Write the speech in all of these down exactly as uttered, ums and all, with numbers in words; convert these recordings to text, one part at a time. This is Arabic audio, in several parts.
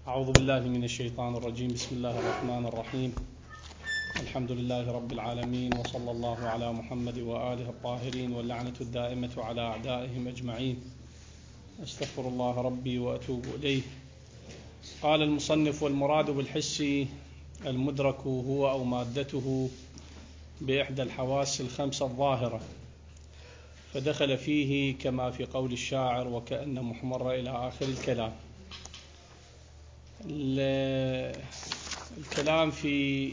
أعوذ بالله من الشيطان الرجيم. بسم الله الرحمن الرحيم. الحمد لله رب العالمين، وصلى الله على محمد وآله الطاهرين، واللعنة الدائمة على أعدائهم أجمعين. أستغفر الله ربي وأتوب إليه. قال المصنف: والمراد بالحس المدرك هو أو مادته بإحدى الحواس الخمسة الظاهرة، فدخل فيه كما في قول الشاعر وكأن محمر إلى آخر الكلام. الكلام في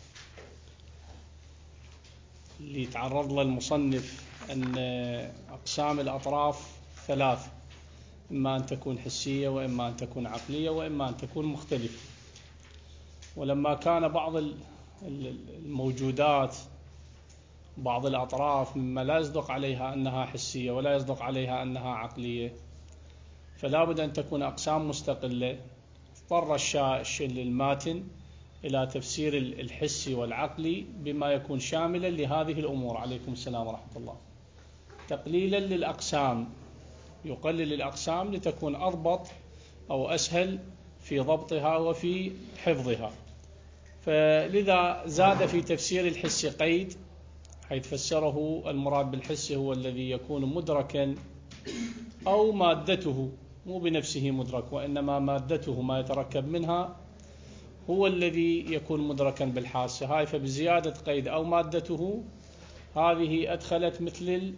اللي يتعرض له المصنف أن أقسام الأطراف ثلاث: إما أن تكون حسية، وإما أن تكون عقلية، وإما أن تكون مختلفة. ولما كان بعض الموجودات بعض الأطراف مما لا يصدق عليها أنها حسية ولا يصدق عليها أنها عقلية، فلا بد أن تكون أقسام مستقلة. اضطر الماتن إلى تفسير الحسي والعقلي بما يكون شاملا لهذه الأمور. عليكم السلام ورحمة الله. تقليلا للأقسام، يقلل الأقسام لتكون أضبط أو أسهل في ضبطها وفي حفظها. فلذا زاد في تفسير الحس قيد، حيث فسره: المراد بالحس هو الذي يكون مدركا أو مادته، مو بنفسه مدرك، وإنما مادته ما يتركب منها هو الذي يكون مدركا بالحاسة. هاي فبزيادة قيد أو مادته هذه أدخلت مثل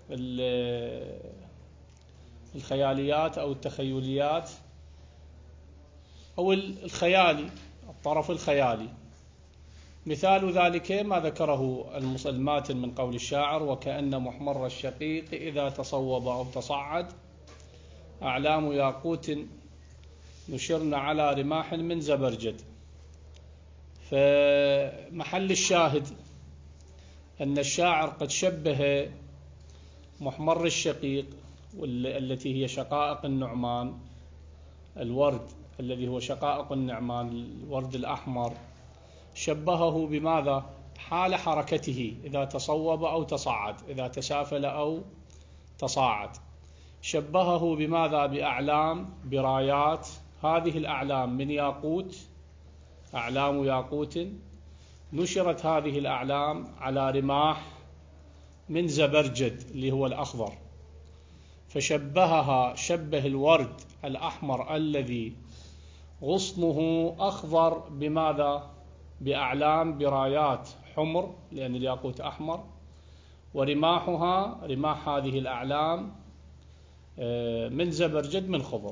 الخياليات أو التخيليات أو الخيالي، الطرف الخيالي. مثال ذلك ما ذكره الماتن من قول الشاعر: وكأن محمر الشقيق إذا تصوب أو تصعد أعلام ياقوت نشرن على رماح من زبرجد. فمحل الشاهد أن الشاعر قد شبه محمر الشقيق التي هي شقائق النعمان، الورد الذي هو شقائق النعمان، الورد الأحمر، شبهه بماذا؟ حال حركته إذا تصوب أو تصعد، إذا تسافل أو تصاعد. شبهه بماذا؟ بأعلام، برايات. هذه الأعلام من ياقوت، أعلام ياقوت، نشرت هذه الأعلام على رماح من زبرجد اللي هو الأخضر. فشبهها، شبه الورد الأحمر الذي غصنه أخضر بماذا؟ بأعلام، برايات حمر، لأن الياقوت أحمر، ورماحها، رماح هذه الأعلام من زبرجد من خضر.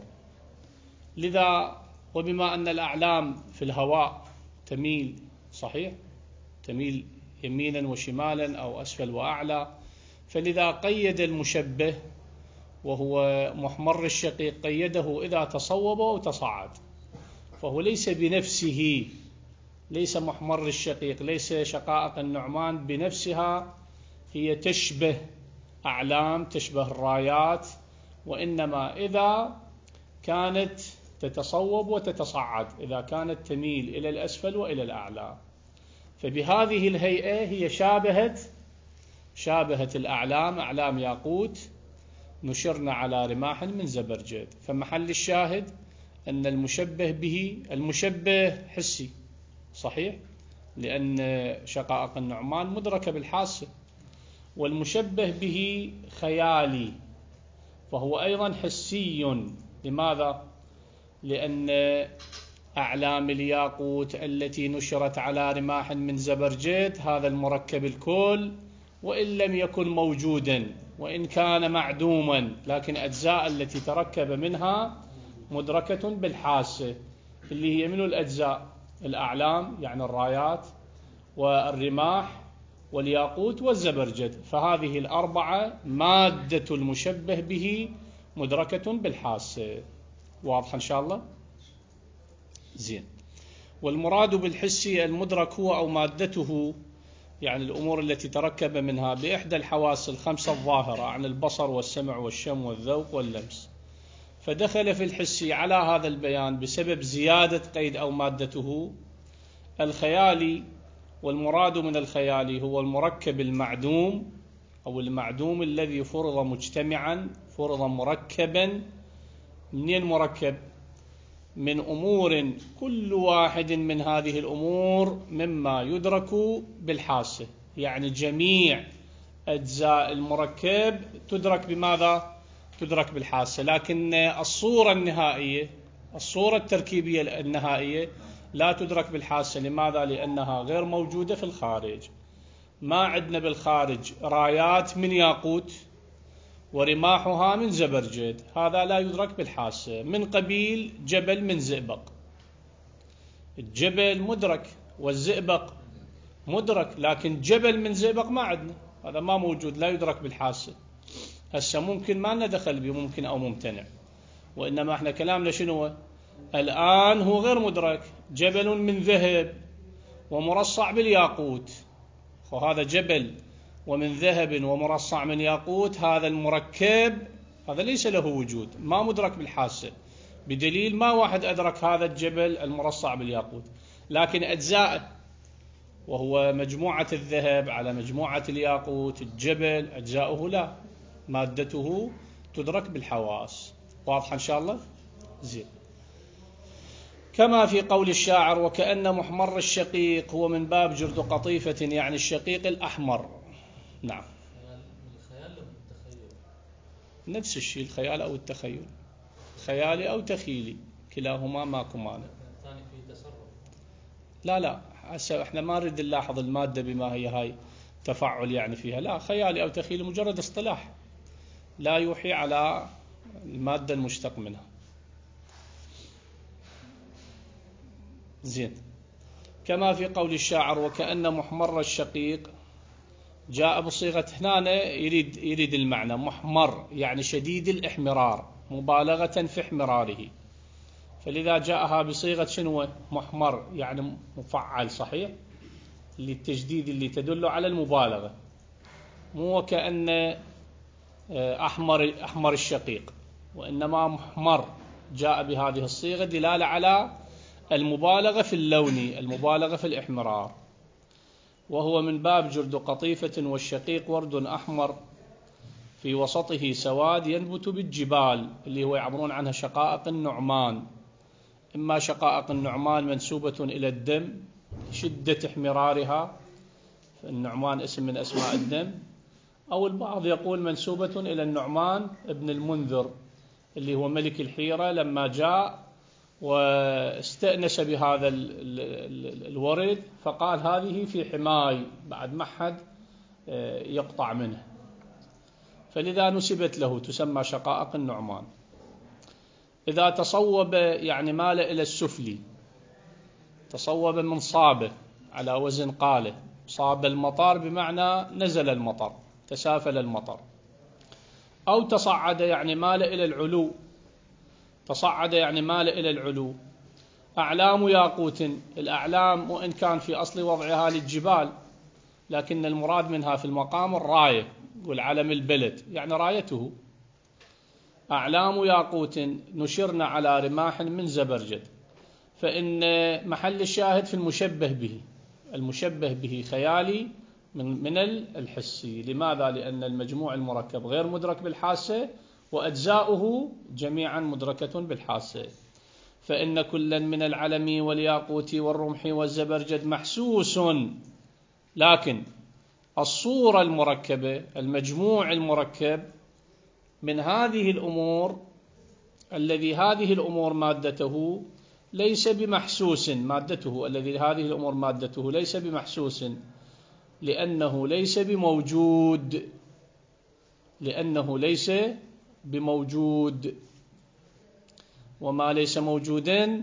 لذا وبما أن الأعلام في الهواء تميل، صحيح، تميل يمينا وشمالا أو أسفل وأعلى، فلذا قيد المشبه وهو محمر الشقيق، قيده إذا تصوب أو تصعد. فهو ليس بنفسه، ليس محمر الشقيق، ليس شقائق النعمان بنفسها هي تشبه أعلام، تشبه الرايات، وإنما إذا كانت تتصوب وتتصعد، إذا كانت تميل إلى الأسفل وإلى الأعلى. فبهذه الهيئة هي شابهت شابهت الأعلام، أعلام ياقوت نشرنا على رماح من زبرجد. فمحل الشاهد أن المشبه به، المشبه حسي صحيح، لأن شقائق النعمان مدركة بالحاسة، والمشبه به خيالي، فهو أيضا حسي. لماذا؟ لأن أعلام الياقوت التي نشرت على رماح من زبرجد، هذا المركب الكل وإن لم يكن موجودا، وإن كان معدوما، لكن أجزاء التي تركب منها مدركة بالحاسة، اللي هي من الأجزاء: الأعلام يعني الرايات، والرماح، والياقوت، والزبرجد. فهذه الأربعة مادة المشبه به مدركة بالحاسة. واضح إن شاء الله؟ زين. والمراد بالحس المدرك هو أو مادته، يعني الأمور التي تركب منها بإحدى الحواس الخمسة الظاهرة عن البصر والسمع والشم والذوق واللمس. فدخل في الحس على هذا البيان بسبب زيادة قيد أو مادته الخيالي. والمراد من الخيالي هو المركب المعدوم، أو المعدوم الذي فرض مجتمعا، فرض مركبا. منين مركب؟ من أمور كل واحد من هذه الأمور مما يدرك بالحاسة، يعني جميع أجزاء المركب تدرك بماذا؟ تدرك بالحاسة، لكن الصورة النهائية، الصورة التركيبية النهائية لا تدرك بالحاسة. لماذا؟ لأنها غير موجودة في الخارج. ما عندنا بالخارج رايات من ياقوت ورماحها من زبرجد، هذا لا يدرك بالحاسة. من قبيل جبل من زئبق، الجبل مدرك والزئبق مدرك، لكن جبل من زئبق ما عندنا، هذا ما موجود، لا يدرك بالحاسة. هسه ممكن ما لنا دخل به، ممكن أو ممتنع، وإنما احنا كلامنا شنو الآن؟ هو غير مدرك. جبل من ذهب ومرصع بالياقوت، وهذا جبل ومن ذهب ومرصع من ياقوت، هذا المركب هذا ليس له وجود، ما مدرك بالحاسة، بدليل ما واحد أدرك هذا الجبل المرصع بالياقوت. لكن أجزاء، وهو مجموعة الذهب على مجموعة الياقوت، الجبل أجزاؤه لا، مادته تدرك بالحواس. واضح إن شاء الله؟ زين. كما في قول الشاعر: وكأن محمر الشقيق هو من باب جرد قطيفة، يعني الشقيق الأحمر. نعم. الخيال والتخيل نفس الشيء، الخيال أو التخيل، خيالي أو تخيلي، كلاهما ماكو مانع. الثاني في تصرف. لا لا، هسه احنا ما نريد نلاحظ المادة بما هي هاي تفاعل يعني فيها، لا، خيالي أو تخيلي مجرد اصطلاح لا يوحي على المادة المشتق منها. زين. كما في قول الشاعر: وكأن محمر الشقيق، جاء بصيغة هنا يريد يريد المعنى محمر، يعني شديد الإحمرار، مبالغة في احمراره، فلذا جاءها بصيغة شنو؟ محمر، يعني مفعل، صحيح، للتجديد اللي تدل على المبالغة، مو وكأن أحمر أحمر الشقيق، وإنما محمر جاء بهذه الصيغة دلالة على المبالغة في اللون، المبالغة في الإحمرار. وهو من باب جرد قطيفة، والشقيق ورد أحمر في وسطه سواد ينبت بالجبال، اللي هو يعبرون عنها شقائق النعمان. إما شقائق النعمان منسوبة إلى الدم شدة احمرارها، النعمان اسم من أسماء الدم، أو البعض يقول منسوبة إلى النعمان ابن المنذر اللي هو ملك الحيرة، لما جاء واستأنس بهذا الورد فقال هذه في حماي، بعد ما حد يقطع منه، فلذا نسبت له، تسمى شقائق النعمان. إذا تصوب يعني مال إلى السفلي، تصوب من صابه على وزن قاله، صاب المطر بمعنى نزل المطر، تسافل المطر. أو تصعد يعني مال إلى العلو، تصعد يعني مال إلى العلو. أعلام ياقوت، الأعلام وإن كان في أصل وضعها للجبال، لكن المراد منها في المقام الراية والعلم البلد، يعني رايته. أعلام ياقوت نشرنا على رماح من زبرجد، فإن محل الشاهد في المشبه به، المشبه به خيالي من من الحسي. لماذا؟ لأن المجموع المركب غير مدرك بالحاسة، وأجزاؤه جميعا مدركة بالحاسة. فإن كلا من العلم والياقوت والرمح والزبرجد محسوس، لكن الصورة المركبة، المجموع المركب من هذه الأمور، الذي هذه الأمور مادته ليس بمحسوس، مادته الذي هذه الأمور مادته ليس بمحسوس، لأنه ليس بموجود، لأنه ليس بموجود، وما ليس موجودا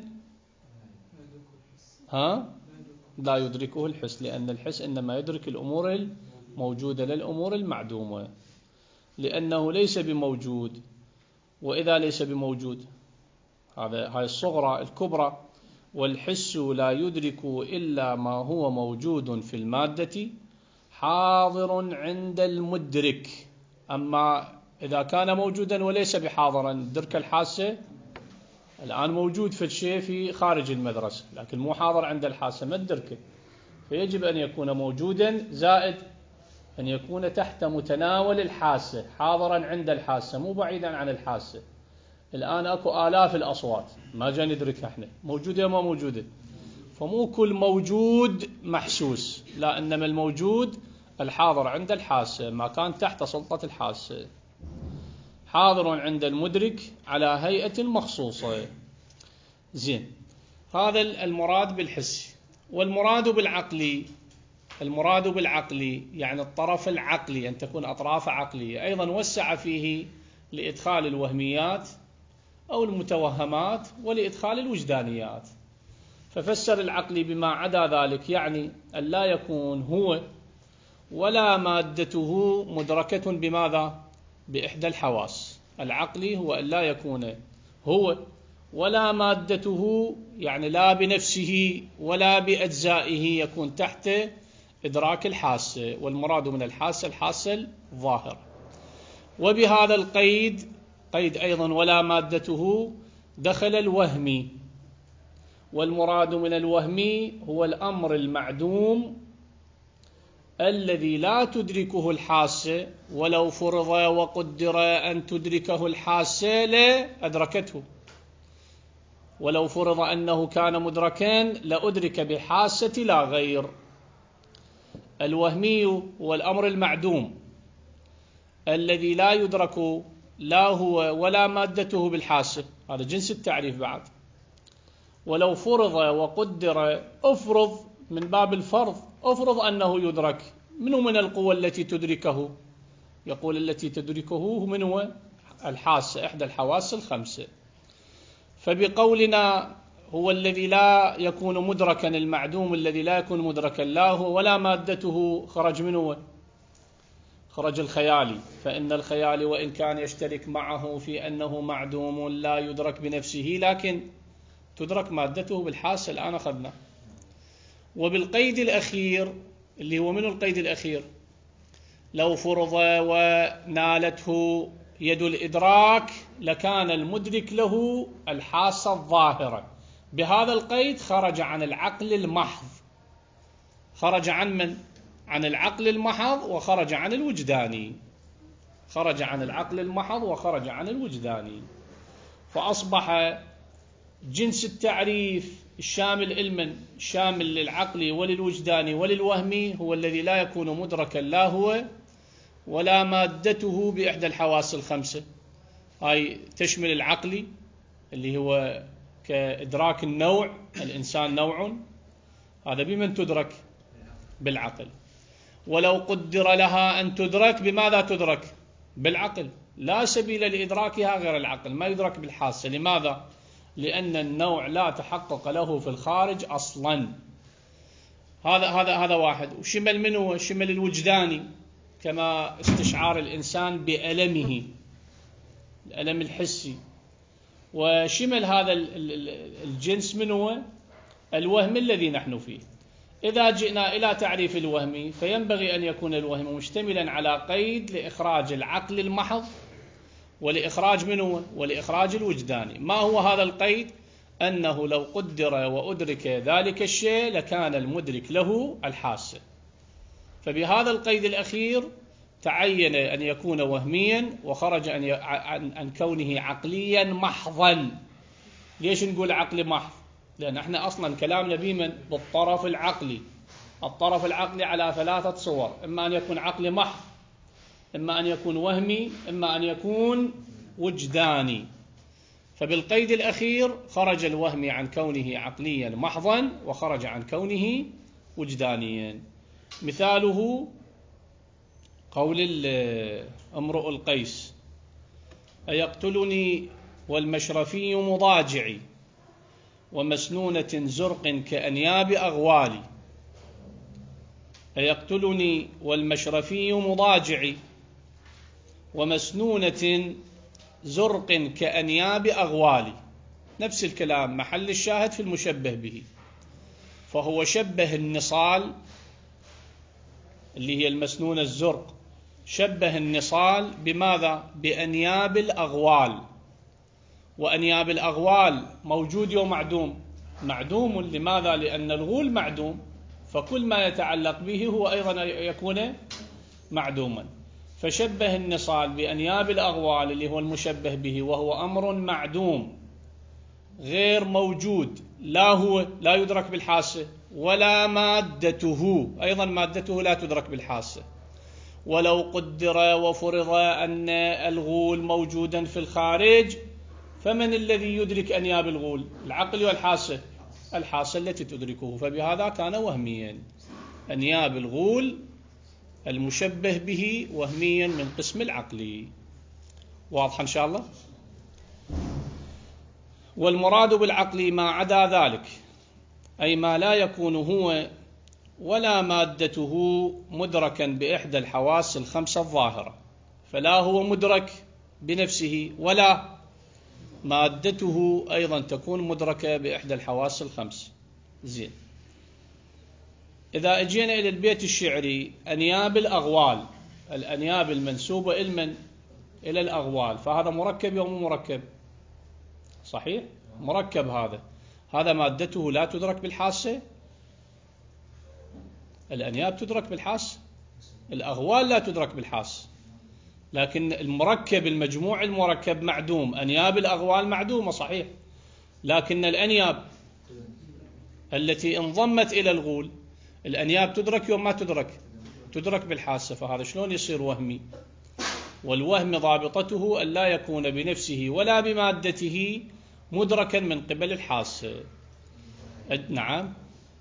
ها لا يدركه الحس، لأن الحس إنما يدرك الأمور الموجودة لا الأمور المعدومة، لأنه ليس بموجود. وإذا ليس بموجود، هذا هاي الصغرى الكبرى، والحس لا يدرك إلا ما هو موجود في المادة حاضر عند المدرك. أما إذا كان موجودا وليس بحاضرا، درك الحاسة الآن موجود في الشيء في خارج المدرسة، لكن مو حاضر عند الحاسة، ما تدركه، فيجب أن يكون موجودا، زائد أن يكون تحت متناول الحاسة، حاضرا عند الحاسة، مو بعيدا عن الحاسة. الآن أكو آلاف الأصوات ما جاي ندركها احنا، موجودة ما موجودة. فمو كل موجود محسوس، لا، إنما الموجود الحاضر عند الحاسة، ما كان تحت سلطة الحاسة، حاضر عند المدرك على هيئة مخصوصة. زين، هذا المراد بالحسي. والمراد بالعقلي، المراد بالعقلي يعني الطرف العقلي، أن تكون أطراف عقلية. أيضا وسع فيه لإدخال الوهميات أو المتوهمات ولإدخال الوجدانيات. ففسر العقلي بما عدا ذلك، يعني أن لا يكون هو ولا مادته مدركة بماذا؟ بإحدى الحواس. العقلي هو أن لا يكون هو ولا مادته، يعني لا بنفسه ولا بأجزائه، يكون تحت إدراك الحاسة. والمراد من الحاسة الحاسة الظاهر. وبهذا القيد، قيد أيضا ولا مادته، دخل الوهمي. والمراد من الوهمي هو الأمر المعدوم الذي لا تدركه الحاسة، ولو فرض وقدر أن تدركه الحاسة لأدركته. ولو فرض أنه كان مدركا لأدرك بحاسة لا غير. الوهمي هو الأمر المعدوم الذي لا يدرك لا هو ولا مادته بالحاسة، هذا جنس التعريف بعد. ولو فرض وقدر، أفرض من باب الفرض، أفرض أنه يدرك. منه من القوة التي تدركه؟ يقول التي تدركه من هو؟ الحاسة، إحدى الحواس الخمسة. فبقولنا هو الذي لا يكون مدركا، المعدوم الذي لا يكون مدركا، لا هو ولا مادته، خرج منه، خرج الخيالي. فإن الخيالي وإن كان يشترك معه في أنه معدوم لا يدرك بنفسه، لكن تدرك مادته بالحاسة، الآن أخذنا. وبالقيد الأخير اللي هو من القيد الأخير، لو فرض ونالته يد الإدراك لكان المدرك له الحاسة الظاهرة. بهذا القيد خرج عن العقل المحض. خرج عن من؟ عن العقل المحض وخرج عن الوجداني. خرج عن العقل المحض وخرج عن الوجداني. فأصبح جنس التعريف الشامل علما، شامل للعقل وللوجداني وللوهمي، هو الذي لا يكون مدركا لا هو ولا مادته بإحدى الحواس الخمسة. هاي تشمل العقلي اللي هو كإدراك النوع، الإنسان نوع، هذا بمن تدرك؟ بالعقل. ولو قدر لها أن تدرك، بماذا تدرك؟ بالعقل. لا سبيل لإدراكها غير العقل، ما يدرك بالحاسة. لماذا؟ لأن النوع لا تحقق له في الخارج أصلا. هذا هذا هذا واحد. وشمل منه؟ شمل الوجداني، كما استشعار الإنسان بألمه، الألم الحسي. وشمل هذا الجنس منه الوهم الذي نحن فيه. إذا جئنا إلى تعريف الوهم، فينبغي أن يكون الوهم مشتملا على قيد لإخراج العقل المحض ولإخراج منه ولإخراج الوجداني. ما هو هذا القيد؟ أنه لو قدر وأدرك ذلك الشيء لكان المدرك له الحاسة. فبهذا القيد الأخير تعين أن يكون وهميا، وخرج عن عن كونه عقليا محضا. ليش نقول عقل محض؟ لأن احنا أصلا كلامنا بمن؟ بالطرف العقلي. الطرف العقلي على ثلاثة صور، إما أن يكون عقل محض، إما أن يكون وهمي، إما أن يكون وجداني. فبالقيد الأخير خرج الوهمي عن كونه عقليا محضا وخرج عن كونه وجدانيا. مثاله قول امرؤ القيس: أيقتلني والمشرفي مضاجعي ومسنونة زرق كأنياب أغوالي. أيقتلني والمشرفي مضاجعي ومسنونة زرق كأنياب أغوالي. نفس الكلام، محل الشاهد في المشبه به. فهو شبه النصال اللي هي المسنونة الزرق، شبه النصال بماذا؟ بأنياب الأغوال. وأنياب الأغوال موجود يوم معدوم؟ معدوم. لماذا؟ لأن الغول معدوم، فكل ما يتعلق به هو أيضا يكون معدوما. فشبه النصال بأنياب الأغوال اللي هو المشبه به، وهو أمر معدوم غير موجود، لا هو لا يدرك بالحاسة ولا مادته، أيضا مادته لا تدرك بالحاسة. ولو قدر وفرض أن الغول موجودا في الخارج، فمن الذي يدرك أنياب الغول؟ العقل والحاسة، الحاسة التي تدركه، فبهذا كان وهميا. أنياب الغول المشبه به وهميا من قسم العقلي. واضح إن شاء الله؟ والمراد بالعقل ما عدا ذلك، أي ما لا يكون هو ولا مادته مدركا بإحدى الحواس الخمسة الظاهرة، فلا هو مدرك بنفسه ولا مادته أيضا تكون مدركة بإحدى الحواس الخمس. زين، إذا أجينا إلى البيت الشعري، أنياب الأغوال، الأنياب المنسوبة إلمن؟ إلى الأغوال، فهذا مركب أو مو مركب؟ صحيح مركب. هذا هذا مادته لا تدرك بالحاسة. الأنياب تدرك بالحاسة، الأغوال لا تدرك بالحاسة، لكن المركب المجموع المركب معدوم. أنياب الأغوال معدومة صحيح، لكن الأنياب التي انضمت إلى الغول، الأنياب تدرك يوم ما تدرك؟ تدرك بالحاسة. فهذا شلون يصير وهمي؟ والوهم ضابطته أن لا يكون بنفسه ولا بمادته مدركا من قبل الحاسة. نعم.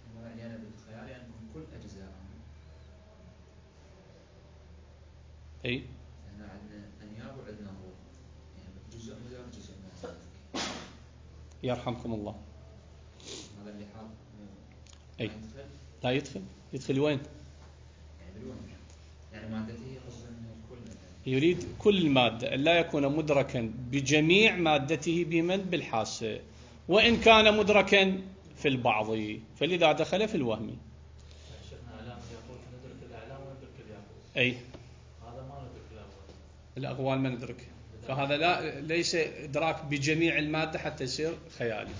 أي احنا عندنا انياب وعندنا غول، يعني جزء مدرك جزء ما مدرك. يرحمكم الله. هذا اللي حاب أي ما يدخل؟ لا يدخل. يدخل وين؟ يعني بالوهم، يعني مادته قصد الكل. يريد كل المادة، أن لا يكون مدركا بجميع مادته بمن؟ بالحاسة، وإن كان مدركا في البعض، فلذا دخل في الوهم. شيخنا علام يقول ندرك الأعلام وندرك الياقوت. أي هذا ما ندرك الأغوال. الأغوال ما ندرك، فهذا لا ليس إدراك بجميع المادة حتى يصير خيالي.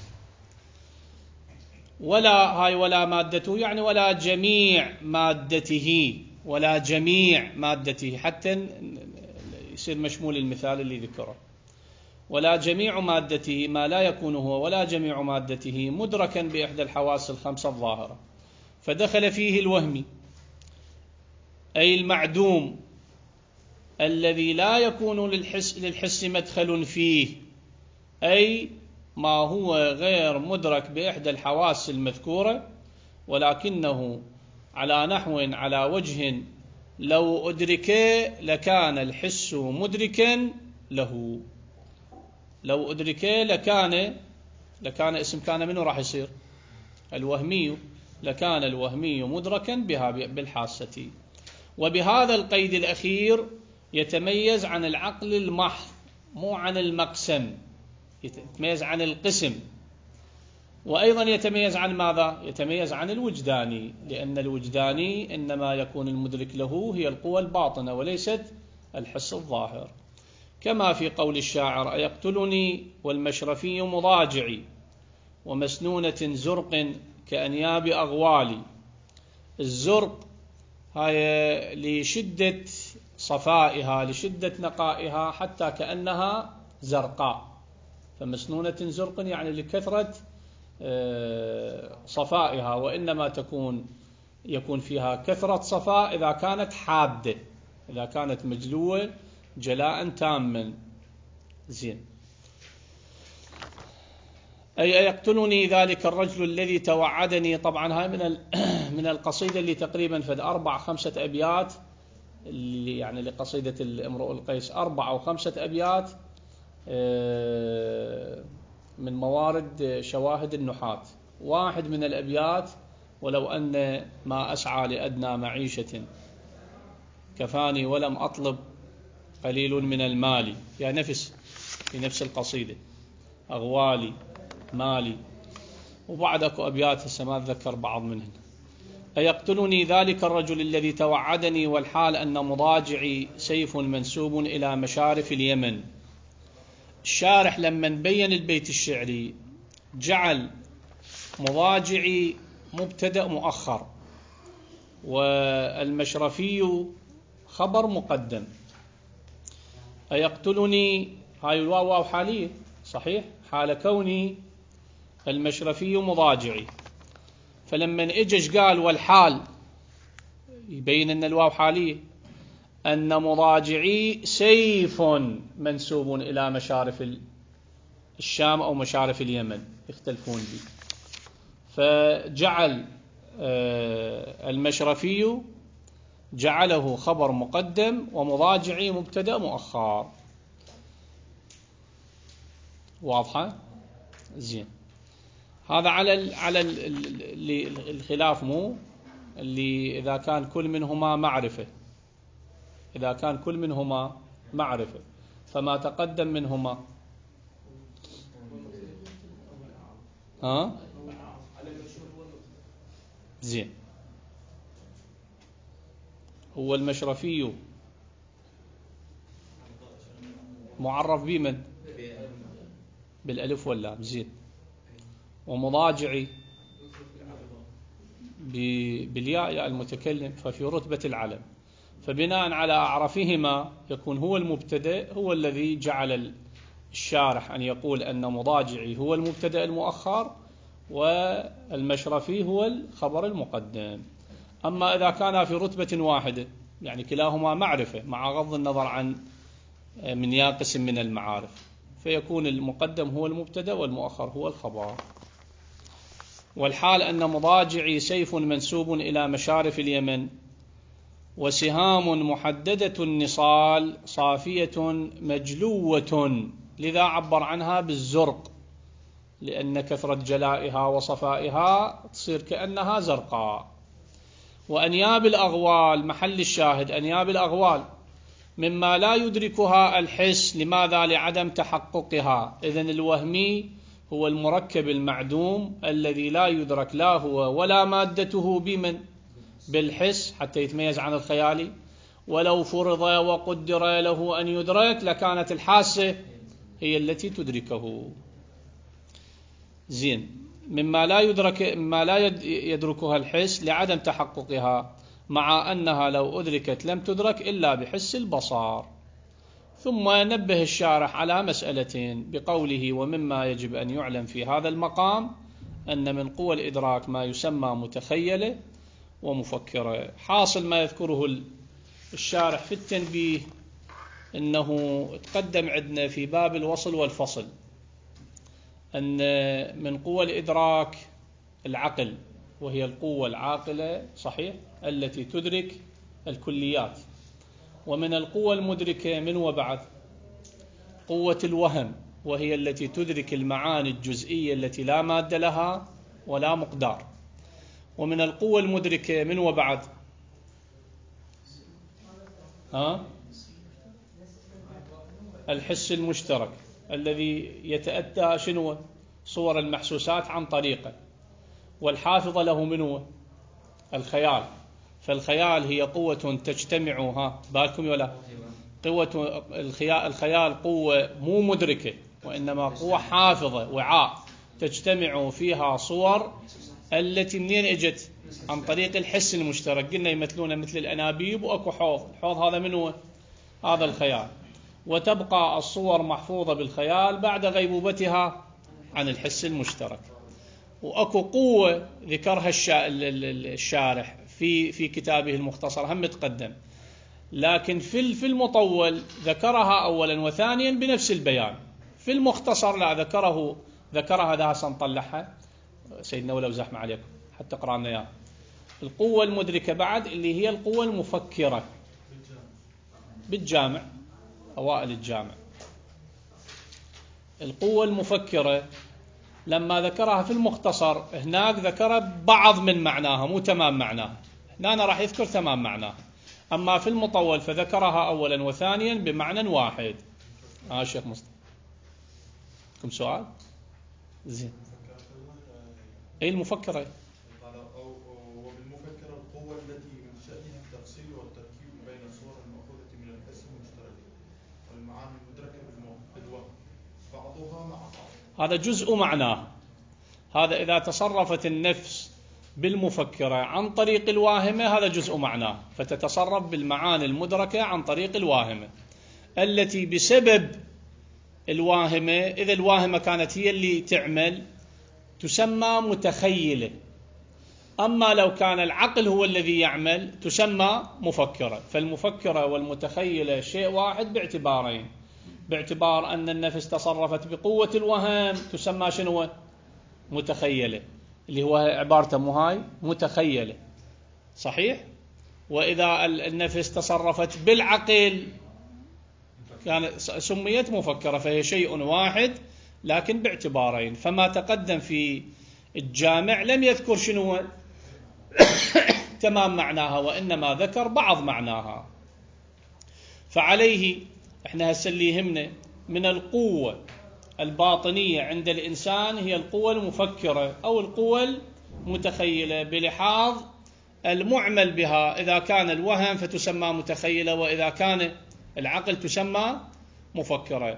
ولا هاي ولا مادته، يعني ولا جميع مادته، ولا جميع مادته حتى يصير مشمول المثال اللي ذكره. ولا جميع مادته، ما لا يكون هو ولا جميع مادته مدركا بإحدى الحواس الخمسة الظاهرة، فدخل فيه الوهمي، أي المعدوم الذي لا يكون للحس, للحس مدخل فيه، أي ما هو غير مدرك بإحدى الحواس المذكورة، ولكنه على نحو على وجه لو أدرك لكان الحس مدركا له. لو أدرك لكان لكان اسم كان منه راح يصير الوهمي، لكان الوهمي مدركا بها بالحاسة. وبهذا القيد الأخير يتميز عن العقل المحض، مو عن المقسم، يتميز عن القسم. وأيضا يتميز عن ماذا؟ يتميز عن الوجداني، لأن الوجداني إنما يكون المدرك له هي القوى الباطنة وليست الحس الظاهر، كما في قول الشاعر: أيقتلني والمشرفي مضاجعي ومسنونة زرق كأنياب أغوالي. الزرق هاي لشدة صفائها، لشدة نقائها، حتى كأنها زرقاء، فمسنونة زرق يعني لكثرة صفائها، وإنما تكون يكون فيها كثرة صفاء إذا كانت حادة، إذا كانت مجلوة جلاء تاما. زين. أي يقتلني ذلك الرجل الذي توعدني. طبعا هاي من من القصيدة اللي تقريبا فد أربع خمسة أبيات، اللي يعني لقصيدة الامرؤ القيس أربع أو خمسة أبيات من موارد شواهد النحاة. واحد من الأبيات: ولو أن ما أسعى لأدنى معيشة كفاني ولم أطلب قليل من المال، يا نفس في نفس القصيدة، أغوالي مالي. وبعد أكو أبيات هسه ما أتذكر بعض منهن. أيقتلني ذلك الرجل الذي توعدني والحال أن مضاجعي سيف منسوب إلى مشارف اليمن. الشارح لما بين البيت الشعري جعل مضاجعي مبتدأ مؤخر، والمشرفي خبر مقدم، أيقتلني، هاي الواو واو حالية صحيح، حال كوني المشرفي مضاجعي. فلما اجش قال والحال يبين أن الواو حالية، أن مضاجعي سيف منسوب إلى مشارف الشام أو مشارف اليمن، يختلفون به. فجعل المشرفي جعله خبر مقدم ومضاجعي مبتدأ مؤخر. واضحة؟ زين. هذا على ال على ال الخلاف، مو اللي إذا كان كل منهما معرفة، إذا كان كل منهما معرفة فما تقدم منهما ها زين. هو المشرفي معرف بمن؟ بالألف واللام. زين. ومضاجعي بالياء ياء المتكلم، ففي رتبة العلم. فبناء على أعرفهما يكون هو المبتدأ، هو الذي جعل الشارح أن يقول أن مضاجعي هو المبتدأ المؤخر والمشرفي هو الخبر المقدم. أما إذا كان في رتبة واحدة يعني كلاهما معرفة مع غض النظر عن من ياقس من المعارف، فيكون المقدم هو المبتدأ والمؤخر هو الخبر. والحال أن مضاجعي سيف منسوب إلى مشارف اليمن وسهام محددة النصال صافية مجلوة، لذا عبر عنها بالزرق لأن كثرة جلائها وصفائها تصير كأنها زرقاء. وأنياب الأغوال، محل الشاهد أنياب الأغوال مما لا يدركها الحس. لماذا؟ لعدم تحققها. إذن الوهمي هو المركب المعدوم الذي لا يدرك لا هو ولا مادته بمن؟ بالحس، حتى يتميز عن الخيالي. ولو فرض وقدر له أن يدرك لكانت الحاسة هي التي تدركه. زين. مما لا يدرك مما لا يدركها الحس لعدم تحققها، مع أنها لو أدركت لم تدرك إلا بحس البصر. ثم نبه الشارح على مسألتين بقوله ومما يجب أن يعلم في هذا المقام أن من قوى الإدراك ما يسمى متخيلة ومفكرة. حاصل ما يذكره الشارح في التنبيه أنه تقدم عندنا في باب الوصل والفصل أن من قوى الإدراك العقل، وهي القوة العاقلة صحيح التي تدرك الكليات. ومن القوة المدركة من وبعد قوة الوهم، وهي التي تدرك المعاني الجزئية التي لا مادة لها ولا مقدار. ومن القوة المدركة من وبعد ها الحس المشترك الذي يتأتى شنو؟ صور المحسوسات عن طريقه. والحافظة له منه الخيال. فالخيال هي قوة تجتمع، ها بالكم ولا قوة الخيال قوة مو مدركة وإنما قوة حافظة وعاء تجتمع فيها صور التي منين اجت؟ عن طريق الحس المشترك. قلنا يمثلون مثل الأنابيب وأكو حوض، الحوض هذا منه هذا الخيال. وتبقى الصور محفوظة بالخيال بعد غيبوبتها عن الحس المشترك. وأكو قوة ذكرها الشارح في في كتابه المختصر هم متقدم، لكن في في المطول ذكرها أولا وثانيا بنفس البيان. في المختصر لا ذكره ذكرها ذا سنطلعها سيدنا ولو زحمة عليكم حتى قرأنا إياه. القوة المدركة بعد اللي هي القوة المفكرة بالجامع، أوائل الجامع. القوة المفكرة لما ذكرها في المختصر هناك ذكر بعض من معناها مو تمام معناها، هنا راح يذكر تمام معناها. أما في المطول فذكرها أولا وثانيا بمعنى واحد. ها شيخ مصطفى لكم سؤال؟ زين. أي المفكرة؟ وبالمفكرة القوة التي من شأنها التفصيل والتركيب بين الصور المأخوذة من الحس المشترك والمعاني المدركة بالوهم بعضها مع بعض. هذا جزء معناه. هذا إذا تصرفت النفس بالمفكرة عن طريق الواهمة هذا جزء معناه، فتتصرف بالمعاني المدركة عن طريق الواهمة. التي بسبب الواهمة، إذا الواهمة كانت هي اللي تعمل تسمى متخيلة، أما لو كان العقل هو الذي يعمل تسمى مفكرة. فالمفكرة والمتخيلة شيء واحد باعتبارين: باعتبار أن النفس تصرفت بقوة الوهم تسمى شنو؟ متخيلة، اللي هو عبارته مو هاي متخيلة، صحيح؟ وإذا النفس تصرفت بالعقل كانت سميت مفكرة، فهي شيء واحد لكن باعتبارين. فما تقدم في الجامع لم يذكر شنو تمام معناها، وإنما ذكر بعض معناها. فعليه احنا هسه اللي يهمنا من القوة الباطنية عند الإنسان هي القوة المفكرة أو القوة المتخيلة، بلحاظ المعمل بها. إذا كان الوهم فتسمى متخيلة، وإذا كان العقل تسمى مفكرة.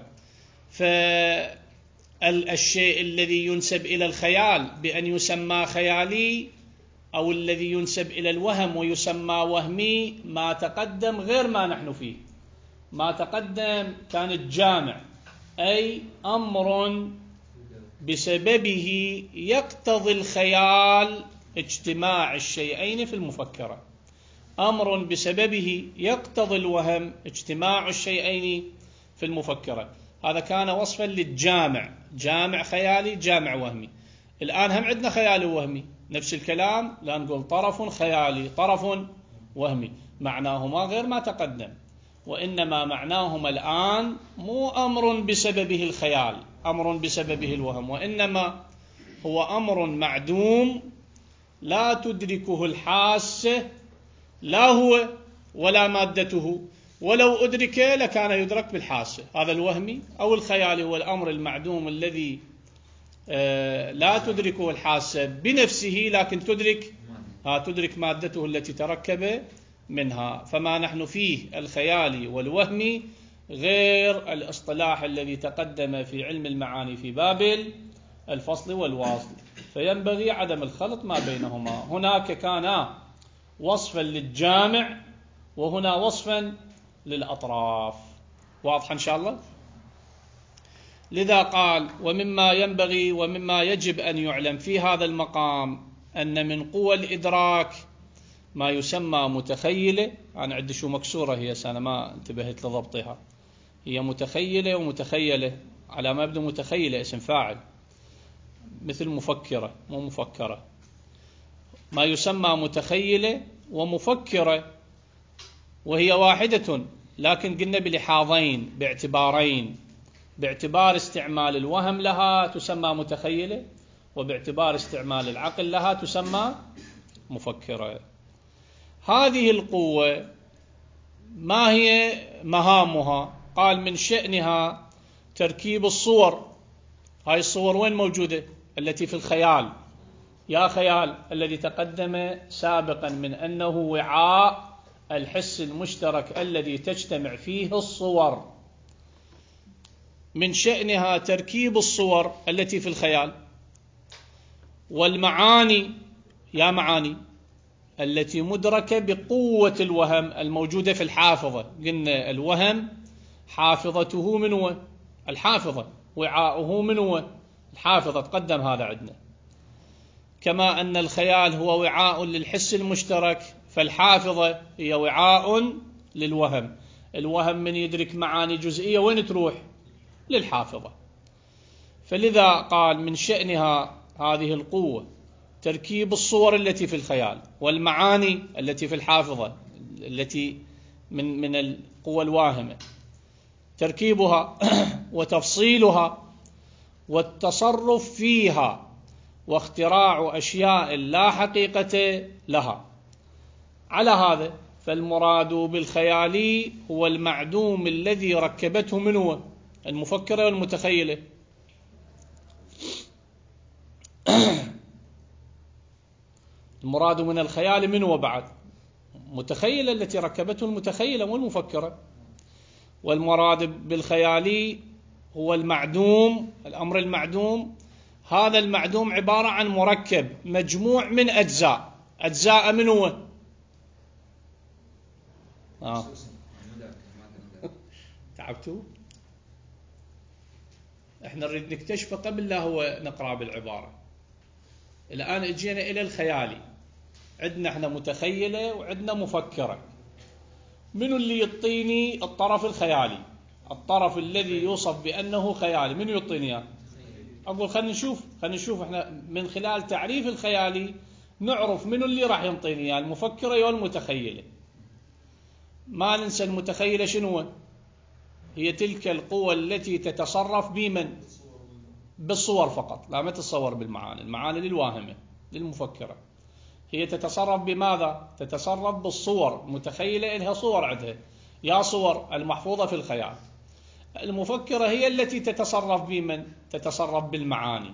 فالشيء الذي ينسب إلى الخيال بأن يسمى خيالي، أو الذي ينسب إلى الوهم ويسمى وهمي، ما تقدم غير ما نحن فيه. ما تقدم كان الجامع، أي أمر بسببه يقتضي الخيال اجتماع الشيئين في المفكرة، أمر بسببه يقتضي الوهم اجتماع الشيئين في المفكرة. هذا كان وصفا للجامع، جامع خيالي جامع وهمي. الآن هم عندنا خيالي ووهمي، نفس الكلام، لا نقول طرف خيالي طرف وهمي، معناهما غير ما تقدم، وإنما معناهما الآن مو أمر بسببه الخيال أمر بسببه الوهم، وإنما هو أمر معدوم لا تدركه الحاسة، لا هو ولا مادته، ولو أدرك لكان يدرك بالحاسة. هذا الوهمي أو الخيالي هو الأمر المعدوم الذي لا تدركه الحاسة بنفسه، لكن تدرك ها تدرك مادته التي تركب منها. فما نحن فيه الخيالي والوهمي غير الاصطلاح الذي تقدم في علم المعاني في باب الفصل والواصل، فينبغي عدم الخلط ما بينهما. هناك كان وصفا للجامع، وهنا وصفا للأطراف. واضح إن شاء الله؟ لذا قال: ومما ينبغي ومما يجب أن يعلم في هذا المقام أن من قوى الإدراك ما يسمى متخيلة. أنا عندي شو مكسورة هي، أنا ما انتبهت لضبطها، هي متخيلة ومتخيلة، على ما يبدو متخيلة اسم فاعل، مثل مفكرة مو مفكرة. ما يسمى متخيلة ومفكرة، وهي واحدة، لكن قلنا بلحاظين باعتبارين: باعتبار استعمال الوهم لها تسمى متخيلة، وباعتبار استعمال العقل لها تسمى مفكرة. هذه القوة ما هي مهامها؟ قال: من شأنها تركيب الصور. هاي الصور وين موجودة؟ التي في الخيال. يا خيال الذي تقدم سابقا من أنه وعاء الحس المشترك الذي تجتمع فيه الصور. من شأنها تركيب الصور التي في الخيال، والمعاني، يا معاني التي مدركة بقوة الوهم الموجودة في الحافظة. قلنا الوهم حافظته من هو؟ الحافظة، وعاؤه من هو؟ الحافظة، تقدم هذا عندنا. كما أن الخيال هو وعاء للحس المشترك، فالحافظة هي وعاء للوهم. الوهم من يدرك معاني جزئية وين تروح؟ للحافظة. فلذا قال: من شأنها هذه القوة تركيب الصور التي في الخيال، والمعاني التي في الحافظة التي من من القوة الواهمة، تركيبها وتفصيلها والتصرف فيها، واختراع أشياء لا حقيقة لها. على هذا فالمراد بالخيالي هو المعدوم الذي ركبته من هو؟ المفكرة والمتخيلة. المراد من الخيال من هو بعد؟ متخيلة التي ركبته المتخيلة والمفكرة. والمراد بالخيالي هو المعدوم، الأمر المعدوم. هذا المعدوم عبارة عن مركب مجموع من أجزاء. أجزاء من هو؟ آه. تعبتوا؟ احنا نريد نكتشفه قبل لا هو نقرأ بالعبارة. الآن اجينا إلى الخيالي، عندنا احنا متخيلة وعندنا مفكرة. منو اللي يعطيني الطرف الخيالي؟ الطرف الذي يوصف بأنه خيالي منو يعطيني اياه؟ أقول خلينا نشوف خلينا نشوف احنا من خلال تعريف الخيالي نعرف منو اللي راح ينطيني اياه، المفكرة والمتخيلة. ما ننسى المتخيلة شنو هي؟ تلك القوة التي تتصرف بمن؟ بالصور فقط، لا ما تتصور بالمعاني، المعاني للواهمة للمفكرة. هي تتصرف بماذا؟ تتصرف بالصور. متخيلة إلها صور عندها، يا صور المحفوظة في الخيال. المفكرة هي التي تتصرف بمن؟ تتصرف بالمعاني.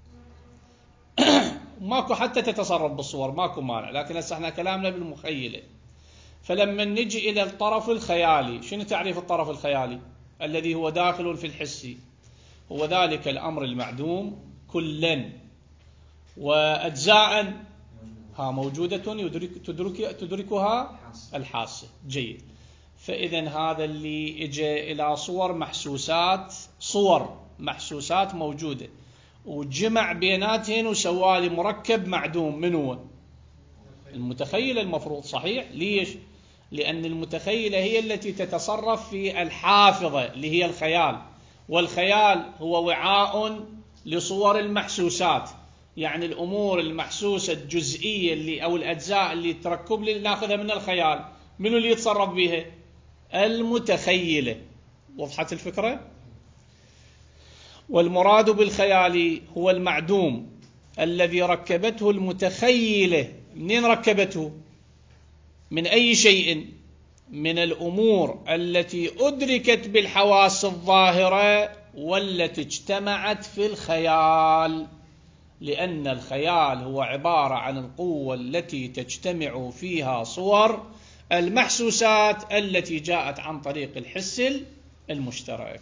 ماكو حتى تتصرف بالصور، ماكو مانع، لكن هسه احنا كلامنا بالمخيلة. فلما نجي إلى الطرف الخيالي، شنو تعريف الطرف الخيالي؟ الذي هو داخل في الحسي، هو ذلك الأمر المعدوم كلا وأجزاء ها موجودة يدرك تدرك تدركها الحاسة. جيد. فإذا هذا اللي اجى إلى صور محسوسات، صور محسوسات موجودة وجمع بيناتهن وسوالي مركب معدوم. من هو؟ المتخيلة المفروض. صحيح. ليش؟ لأن المتخيلة هي التي تتصرف في الحافظة اللي هي الخيال، والخيال هو وعاء لصور المحسوسات. يعني الأمور المحسوسة الجزئية اللي أو الأجزاء اللي تركب لي ناخذها من الخيال، منو اللي يتصرف بها؟ المتخيلة. وضحت الفكرة؟ والمراد بالخيال هو المعدوم الذي ركبته المتخيلة. منين ركبته؟ من أي شيء؟ من الأمور التي أدركت بالحواس الظاهرة والتي اجتمعت في الخيال. لأن الخيال هو عبارة عن القوة التي تجتمع فيها صور المحسوسات التي جاءت عن طريق الحس المشترك.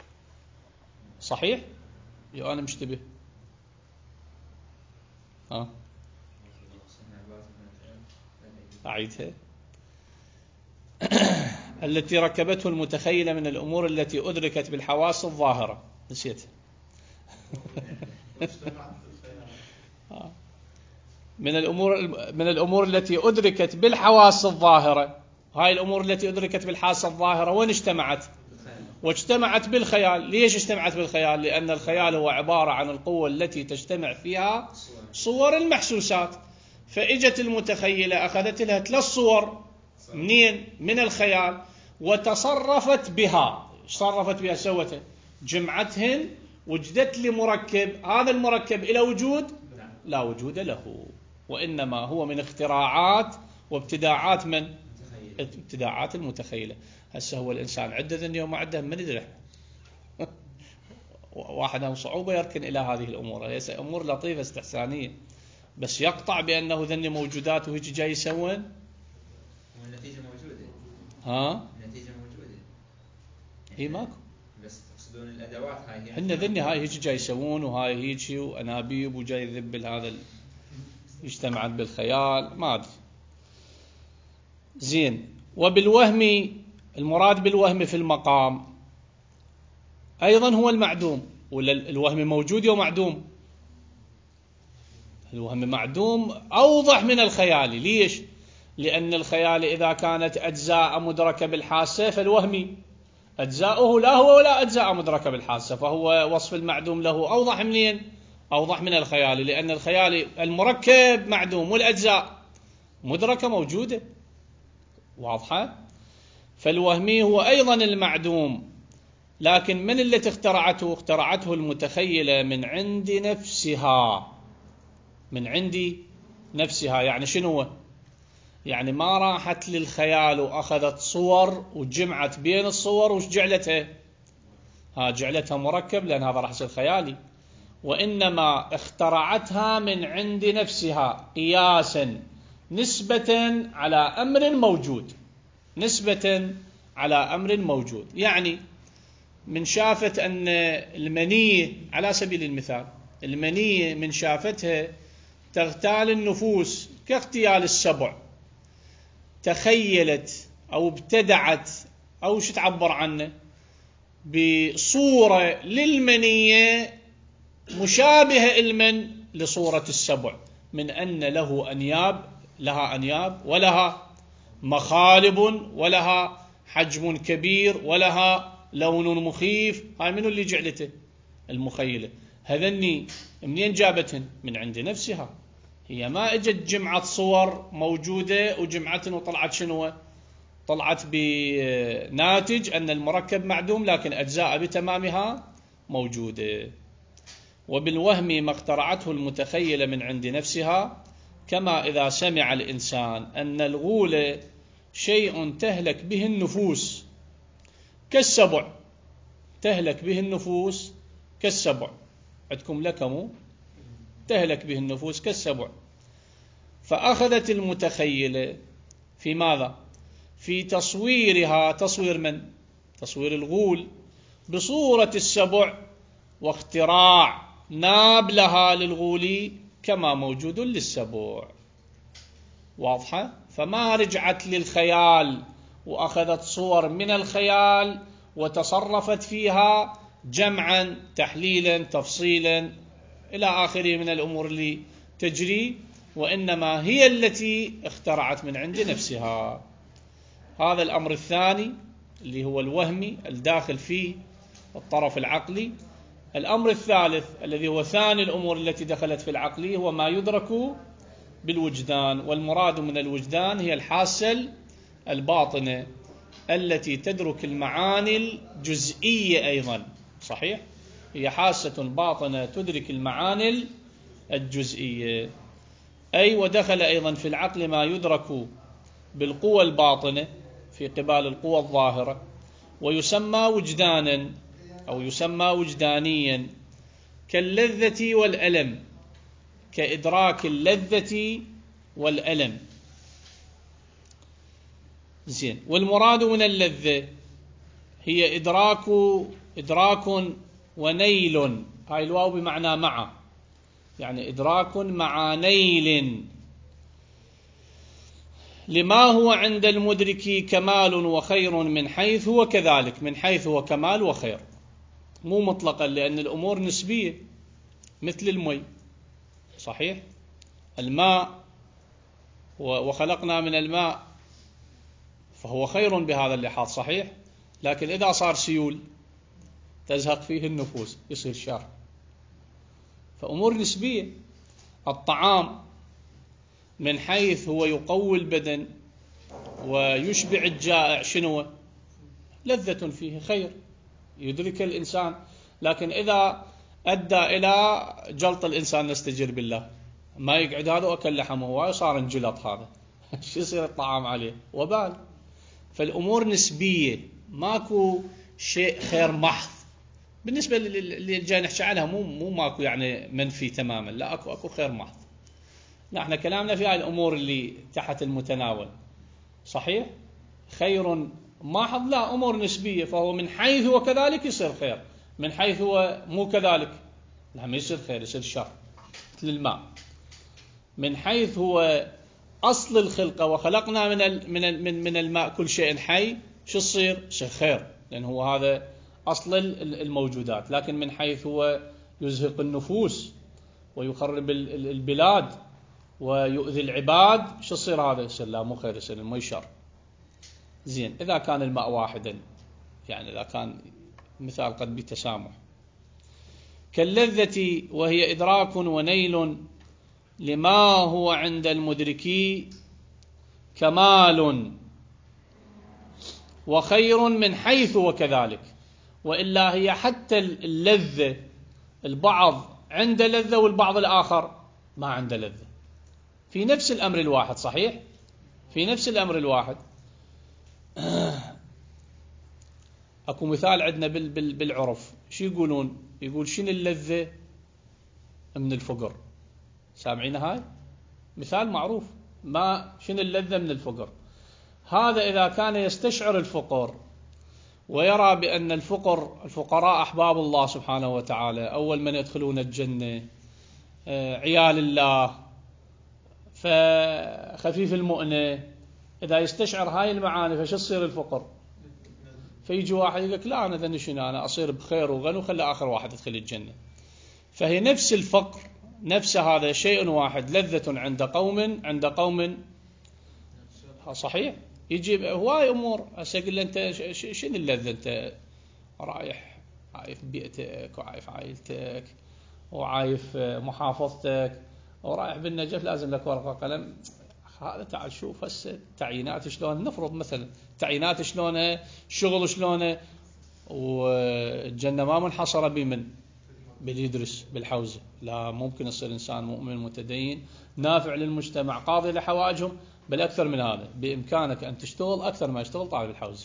صحيح؟ يو أنا مشتبه. ها أعيدها. التي ركبته المتخيلة من الأمور التي أدركت بالحواس الظاهرة. نسيت. من الأمور من الأمور التي أدركت بالحواس الظاهرة. هاي الأمور التي أدركت بالحواس الظاهرة وين اجتمعت؟ واجتمعت بالخيال. ليش اجتمعت بالخيال؟ لأن الخيال هو عبارة عن القوة التي تجتمع فيها صور المحسوسات. فإجت المتخيلة أخذت لها ثلاث صور. منين؟ من الخيال. وتصرفت بها. صرفت بها سوته جمعتهن وجدت لي مركب. هذا المركب إلى وجود؟ لا وجود له، وإنما هو من اختراعات وابتداعات من؟ ابتداعات المتخيلة. هسه هو الإنسان عنده ذني وما عنده من يدري. واحد من صعوبة يركن إلى هذه الأمور. هي أمور لطيفة استحسانية، بس يقطع بأنه ذني موجودات وهيك جاي يسوون. والنتيجة موجودة. ها؟ النتيجة موجودة. هي ماكو. بس تقصدون الأدوات هاي. حنا ذني هاي هيك جاي يسوون، وهاي هيك وأنابيب وجاي يذبل هذا اجتمعت بالخيال ما أدري. زين. وبالوهم، المراد بالوهم في المقام أيضا هو المعدوم. ولا الوهم موجود ومعدوم؟ الوهم معدوم أوضح من الخيال. ليش؟ لأن الخيال إذا كانت أجزاء مدركة بالحاسة فالوهم أجزاؤه لا هو ولا أجزاء مدركة بالحاسة، فهو وصف المعدوم له أوضح منين؟ أوضح من الخيال، لأن الخيال المركب معدوم والأجزاء مدركة موجودة. واضحة؟ فالوهمي هو أيضا المعدوم، لكن من التي اخترعته؟ اخترعته المتخيلة من عند نفسها. من عند نفسها يعني شنو؟ يعني ما راحت للخيال وأخذت صور وجمعت بين الصور وش جعلتها؟ ها جعلتها مركب، لأن هذا راح يصير خيالي. وإنما اخترعتها من عند نفسها قياسا نسبة على أمر موجود. نسبة على أمر موجود. يعني من شافت أن المنية على سبيل المثال، المنية من شافتها تغتال النفوس كاغتيال السبع، تخيلت أو ابتدعت أو شو تعبر عنه بصورة للمنية مشابهة المن لصورة السبع، من أن له أنياب، لها أنياب ولها مخالب ولها حجم كبير ولها لون مخيف. هاي منو اللي جعلته؟ المخيلة. هذني منين جابتهن؟ من عند نفسها. هي ما اجت جمعة صور موجودة وجمعة وطلعت شنو؟ طلعت بناتج أن المركب معدوم، لكن أجزاء بتمامها موجودة. وبالوهم ما اخترعته المتخيلة من عند نفسها، كما إذا سمع الإنسان أن الغول شيء تهلك به النفوس كالسبع، تهلك به النفوس كالسبع، عندكم لكم تهلك به النفوس كالسبع. فأخذت المتخيلة في ماذا؟ في تصويرها، تصوير من؟ تصوير الغول بصورة السبع، واختراع نابلها للغول كما موجود للسبع. واضحة؟ فما رجعت للخيال وأخذت صور من الخيال وتصرفت فيها جمعا تحليلا تفصيلا إلى آخره من الأمور اللي تجري، وإنما هي التي اخترعت من عند نفسها. هذا الأمر الثاني اللي هو الوهمي الداخل في الطرف العقلي. الأمر الثالث الذي هو ثاني الأمور التي دخلت في العقلي هو ما يدرك بالوجدان. والمراد من الوجدان هي الحاسة الباطنة التي تدرك المعاني الجزئية أيضا. صحيح؟ هي حاسة باطنة تدرك المعاني الجزئية. أي ودخل أيضا في العقل ما يدرك بالقوى الباطنة في قبال القوى الظاهرة، ويسمى وجدانا أو يسمى وجدانيا، كاللذة والألم، كإدراك اللذة والألم. زين. والمراد من اللذة هي إدراك إدراك ونيل، هاي الواو بمعنى مع، يعني إدراك مع نيل لما هو عند المدرك كمال وخير من حيث هو كذلك. من حيث هو كمال وخير، مو مطلقا، لأن الأمور نسبية مثل المي. صحيح؟ الماء وخلقنا من الماء فهو خير بهذا اللحاظ. صحيح؟ لكن إذا صار سيول تزهق فيه النفوس يصير شر. فأمور نسبية. الطعام من حيث هو يقوي البدن ويشبع الجائع، شنو؟ لذة فيه، خير يدرك الإنسان. لكن إذا أدى إلى جلط الإنسان نستجير بالله، ما يقعد هذا وأكل لحمه هو صار انجلط، هذا شو يصير الطعام عليه؟ وبال. فالأمور نسبية، ماكو شيء خير محض بالنسبة اللي جاي نحكي عنها. مو مو ماكو يعني منفي تماما، لا، اكو اكو خير محض. نحن كلامنا في هاي الأمور اللي تحت المتناول. صحيح؟ خير محض لا، أمور نسبية. فهو من حيث هو كذلك يصير خير، من حيث هو مو كذلك لا، ما يصير خير، يصير شر. مثل الماء، من حيث هو أصل الخلقة وخلقنا من ال من ال من من الماء كل شيء حي، شو يصير؟ يصير خير، لأن هو هذا أصل الموجودات. لكن من حيث هو يزهق النفوس ويخرب البلاد ويؤذي العباد، شو يصير؟ هذا يصير لا، مو خير، يصير الماء شر. زين. إذا كان الماء واحدا، يعني إذا كان مثال قد بتسامح. كاللذة وهي إدراك ونيل لما هو عند المدركي كمال وخير من حيث وكذلك. وإلا هي حتى اللذة، البعض عنده لذة والبعض الآخر ما عنده لذة في نفس الأمر الواحد. صحيح؟ في نفس الأمر الواحد. أكو مثال عندنا بالعرف، شو يقولون؟ يقول شنو اللذة من الفقر. سامعين هاي؟ مثال معروف. ما شنو اللذة من الفقر؟ هذا إذا كان يستشعر الفقر ويرى بأن الفقر الفقراء أحباب الله سبحانه وتعالى، أول من يدخلون الجنة عيال الله، فخفيف المؤنة، إذا يستشعر هاي المعاني فش تصير الفقر؟ فيجي واحد يقول لك لا أنا ذني شنو أنا أصير بخير وغنى وخلي آخر واحد يدخل الجنة. فهي نفس الفقر، نفس هذا شيء واحد، لذة عند قوم عند قوم صحيح. يجي هواي أمور هسه يقول له أنت شنو اللذة؟ أنت رايح عايف بيئتك وعايف عائلتك وعايف محافظتك ورايح بالنجف لازم لك ورقة قلم. هذا تعال شوف هسه تعيينات شلون، نفرض مثلا تعيينات شلونه، شغل شلونه، والجنة ما منحصرة بمن؟ باللي يدرس بالحوزة. لا، ممكن يصير إنسان مؤمن متدين نافع للمجتمع قاضي لحوائجهم، بل أكثر من هذا بإمكانك أن تشتغل أكثر ما يشتغل طالب الحوزة.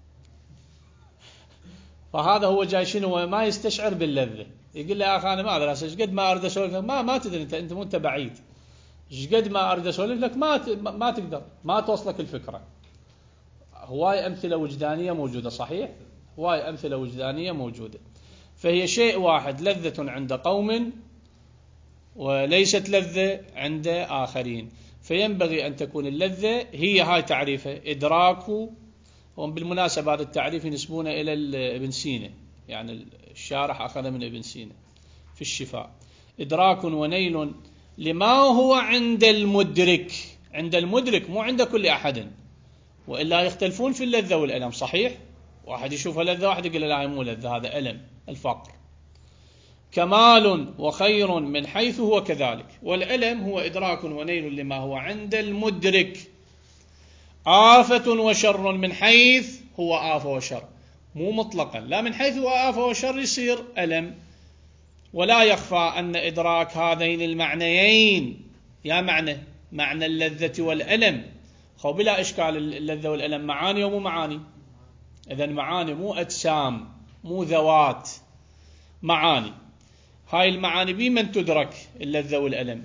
فهذا هو جاي شنو؟ ما يستشعر باللذة. يقول له يا أخي أنا ما أدري ايش قد ما أريد أسولف لك ما ما تدري أنت أنت أنت بعيد. ايش قد ما أريد أسولف لك ما ما تقدر، ما توصلك الفكرة. هواي أمثلة وجدانية موجودة صحيح، هواي أمثلة وجدانية موجودة. فهي شيء واحد، لذة عند قوم وليست لذة عند آخرين. فينبغي أن تكون اللذة هي هاي تعريفه إدراك. وبالمناسبة هذا التعريف ينسبونه إلى ابن سينا، يعني الشارح أخذ من ابن سينا في الشفاء. إدراك ونيل لما هو عند المدرك، عند المدرك مو عند كل أحد، وإلا يختلفون في اللذة والألم صحيح. واحد يشوفها لذة واحد يقول لا مو لذة هذا ألم الفقر. كمال وخير من حيث هو كذلك. والألم هو إدراك ونيل لما هو عند المدرك. آفة وشر من حيث هو آفة وشر، مو مطلقا، لا من حيث هو آفة وشر يصير ألم. ولا يخفى أن إدراك هذين المعنيين، يا معنى معنى اللذة والألم، خو بلا إشكال اللذة والألم معاني ومو معاني. إذن معاني مو أجسام مو ذوات، معاني. هاي المعاني بمن تدرك اللذة والألم؟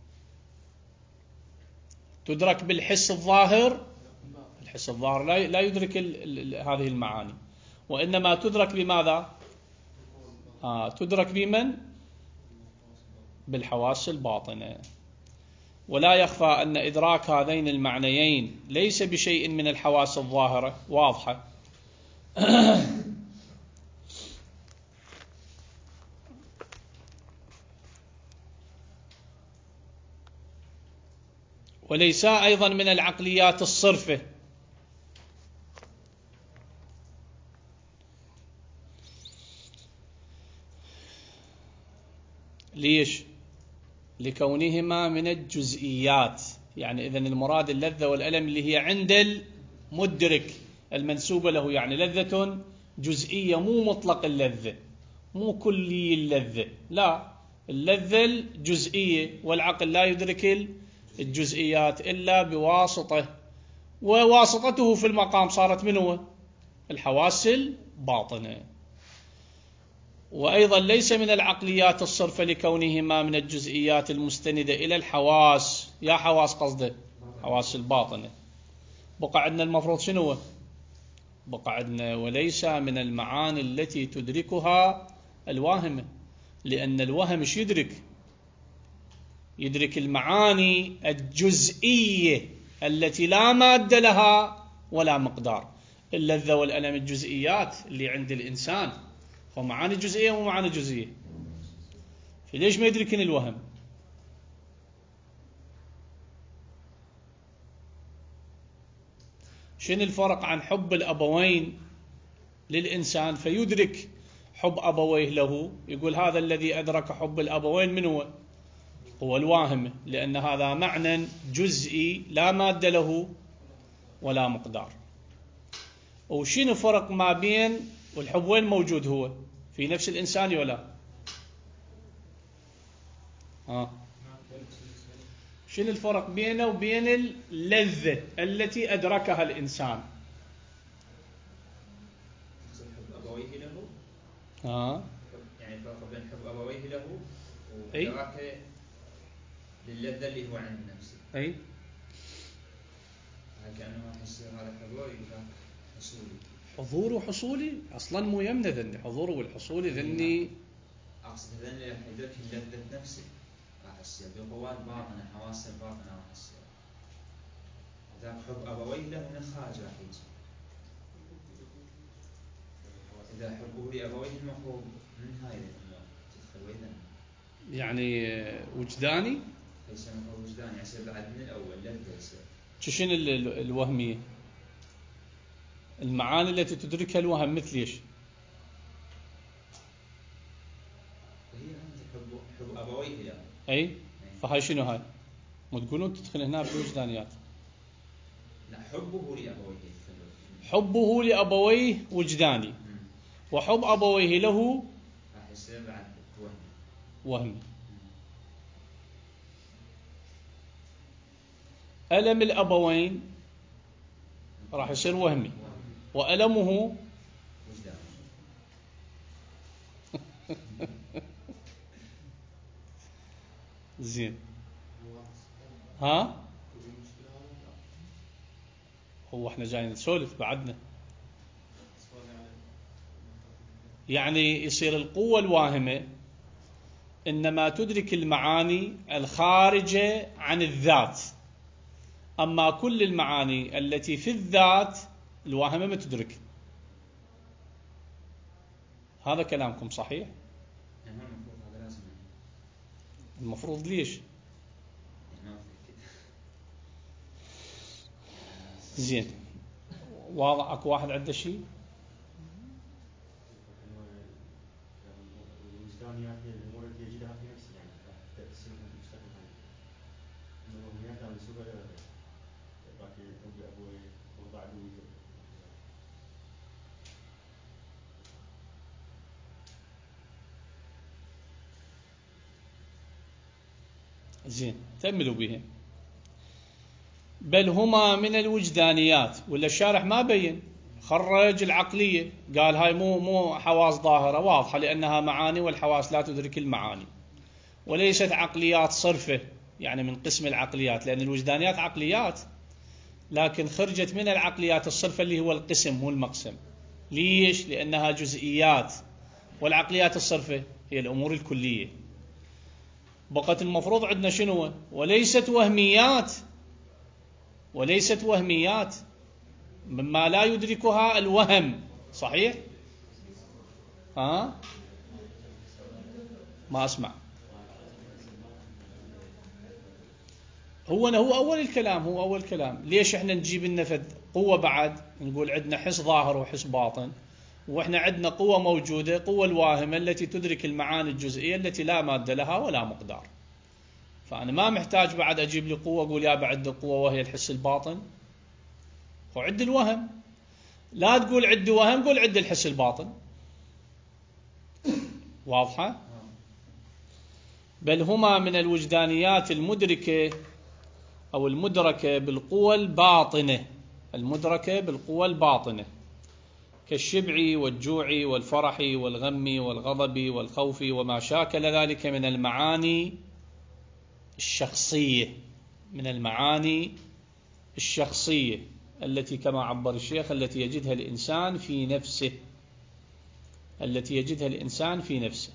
تدرك بالحس الظاهر. الحس الظاهر لا يدرك هذه المعاني، وإنما تدرك بماذا؟ آه تدرك بمن؟ بالحواس الباطنة. ولا يخفى أن إدراك هذين المعنيين ليس بشيء من الحواس الظاهرة واضحة. وليس أيضا من العقليات الصرفة. ليش؟ لكونهما من الجزئيات. يعني إذن المراد اللذة والألم اللي هي عند المدرك المنسوبة له، يعني لذة جزئية مو مطلق اللذة، مو كلي اللذة، لا، اللذة الجزئية. والعقل لا يدرك الجزئيات إلا بواسطة، وواسطته في المقام صارت من هو؟ الحواس الباطنة. وأيضا ليس من العقليات الصرفة لكونهما من الجزئيات المستندة إلى الحواس. يا حواس قصده حواس الباطنة. بقى عندنا المفروض شنو؟ بقى عندنا وليس من المعاني التي تدركها الواهمة، لأن الوهم ايش يدرك؟ يدرك المعاني الجزئية التي لا مادة لها ولا مقدار. اللذة والألم الجزئيات اللي عند الإنسان، فمعاني جزئية ومعاني جزئية. فليش ما يدركن الوهم؟ شنو الفرق عن حب الأبوين للإنسان فيدرك حب أبويه له؟ يقول هذا الذي أدرك حب الأبوين من هو؟ هو الواهم، لأن هذا معنى جزئي لا مادة له ولا مقدار. وشنو فرق ما بين والحب وين موجود؟ هو في نفس الإنسان ولا؟ ها شنو الفرق بينه وبين اللذة التي أدركها الإنسان؟ حب أبويه له. ها يعني الفرق بين حب أبويه له أي وإدراكه للذة اللي هو عند نفسه. أي كأنه أحس هذا حضور وذاك حصولي. حضور وحصولي أصلا مو يمنى ذني. حضور والحصولي ذني أقصد ذني راح يدرك لذة نفسه، أحس بقوات باطنة حواس الباطنة أحس. ذاك حب أبويه له من الخارج راح يجي. إذا حبه لأبويه المفروض من هاي تدخل وإذا يعني وجداني يصير المفروض وجداني يصير بعد من الأول لذة يصير. شنو الوهمية؟ المعاني التي تدركها الوهم مثل ايش؟ هي حب حب أبويه يعني. أي فهاي شنو هاي؟ مو تقولون تدخل هنا بالوجدانيات؟ لا حبه لأبويه يدخل. حبه لأبويه وجداني، وحب أبويه له راح يصير بعد وهم. وهم. ألم الأبوين راح يصير وهمي، وألمه زين. ها هو احنا جايين نسولف بعدنا. يعني يصير القوة الواهمة إنما تدرك المعاني الخارجة عن الذات، أما كل المعاني التي في الذات الواهمة ما تدرك. هذا كلامكم صحيح؟ المفروض ليش؟ زين واضح. اكو واحد عنده شيء؟ الوجدانيات هي الامور التي يجدها في نفسه، يعني تاثير المستقبل هاي الوهميات منسوبه الى باقي ابوي ابوي وضع له. زين تأملوا بها. بل هما من الوجدانيات، ولا الشارح ما بين، خرج العقلية قال هاي مو مو حواس ظاهرة واضحة لأنها معاني والحواس لا تدرك المعاني، وليست عقليات صرفة يعني من قسم العقليات، لأن الوجدانيات عقليات لكن خرجت من العقليات الصرفة اللي هو القسم مو المقسم. ليش؟ لأنها جزئيات، والعقليات الصرفة هي الأمور الكلية. بقت المفروض عندنا شنو؟ وليست وهميات، وليست وهميات مما لا يدركها الوهم. صحيح؟ ها؟ ما أسمع. هو هو أول الكلام، هو أول كلام. ليش إحنا نجيب لنا قوة بعد نقول عندنا حس ظاهر وحس باطن، وإحنا عندنا قوة موجودة، قوة الواهمة التي تدرك المعاني الجزئية التي لا مادة لها ولا مقدار. فأنا ما محتاج بعد أجيب لي قوة أقول يا بعد قوة وهي الحس الباطن، وعد الوهم. لا تقول عد وهم، قول عد الحس الباطن. واضحة؟ بل هما من الوجدانيات المدركة أو المدركة بالقوى الباطنة، المدركة بالقوى الباطنة كالشبع والجوع والفرح والغم والغضب والخوف وما شاكل ذلك من المعاني الشخصية، من المعاني الشخصية التي كما عبر الشيخ التي يجدها الإنسان في نفسه، التي يجدها الإنسان في نفسه.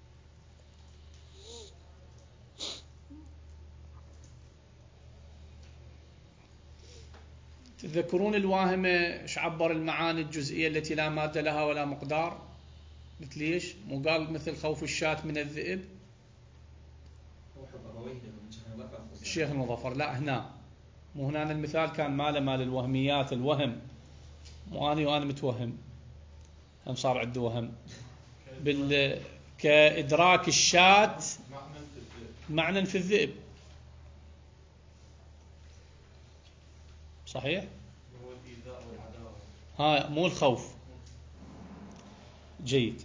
تذكرون الواهمة ايش عبر المعاني الجزئية التي لا مادة لها ولا مقدار؟ مثل ايش؟ مو قال مثل خوف الشاة من الذئب؟ الشيخ المظفر لا هنا مو هنا المثال كان ماله مال الوهميات، الوهم مو أنا وأنا متوهم هم صار عنده وهم بال كإدراك الشاة معنى في الذئب. صحيح؟ ها مو الخوف. جيد.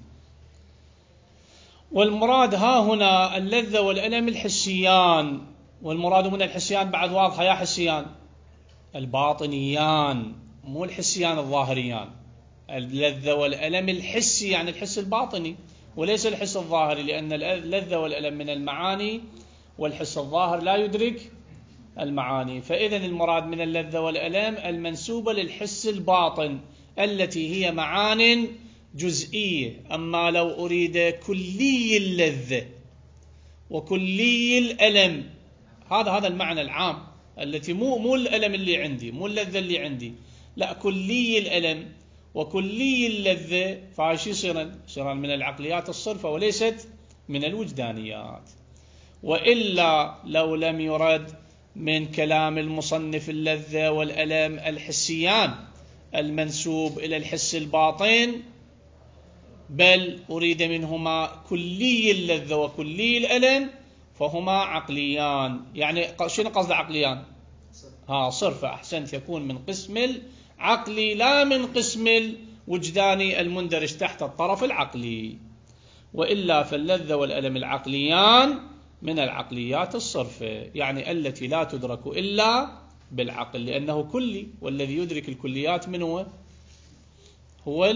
والمراد ها هنا اللذة والألم الحسيان، والمراد من الحسيان بعد واضحة يا حسيان الباطنيان مو الحسيان الظاهريان. اللذة والألم الحسي يعني الحس الباطني وليس الحس الظاهري، لأن اللذة والألم من المعاني والحس الظاهر لا يدرك المعاني. فإذن المراد من اللذة والألم المنسوبة للحس الباطن التي هي معان جزئية. أما لو أريد كلي اللذة وكلي الألم، هذا هذا المعنى العام التي مو مو الألم اللي عندي، مو اللذة اللي عندي، لا كلي الألم وكلي اللذة فهاي شو يصيرن؟ يصيرن من العقليات الصرفة وليست من الوجدانيات. وإلا لو لم يرد من كلام المصنف اللذة والألم الحسيان المنسوب إلى الحس الباطن، بل أريد منهما كلي اللذة وكلي الألم، فهما عقليان. يعني شنو قصد عقليان؟ ها صرفة، أحسنت، يكون من قسم العقلي لا من قسم الوجداني المندرج تحت الطرف العقلي. وإلا فاللذة والألم العقليان من العقليات الصرفة، يعني التي لا تدرك إلا بالعقل، لأنه كلي، والذي يدرك الكليات من هو؟ هو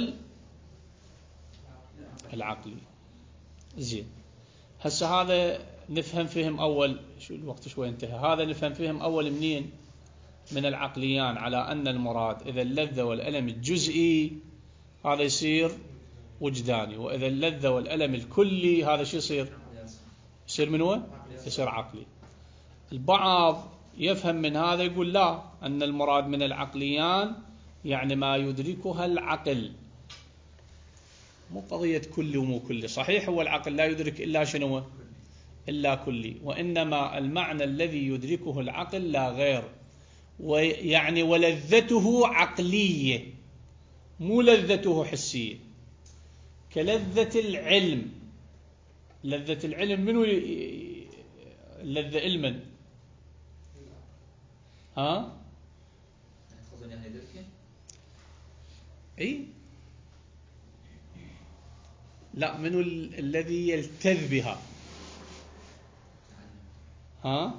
العقلي. زين، هسه هذا نفهم فهم أول، شو الوقت شوي انتهى، هذا نفهم فهم أول منين؟ من العقليان، على أن المراد إذا اللذة والألم الجزئي هذا يصير وجداني، وإذا اللذة والألم الكلي هذا شو يصير؟ يصير من هو؟ يصير عقلي. البعض يفهم من هذا يقول لا، أن المراد من العقليان يعني ما يدركها العقل، مو قضية كلي ومو كلي. صحيح هو العقل لا يدرك إلا شنو؟ إلا كلي، وإنما المعنى الذي يدركه العقل لا غير، ويعني ولذته عقلية مو لذته حسية، كلذة العلم. لذة العلم منو لذة علما؟ ها؟ اي لا، منو الذي يلتذ بها؟ ها؟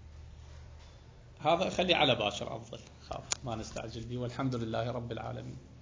هذا خلي على باشر أفضل، خاف ما نستعجل به، والحمد لله رب العالمين.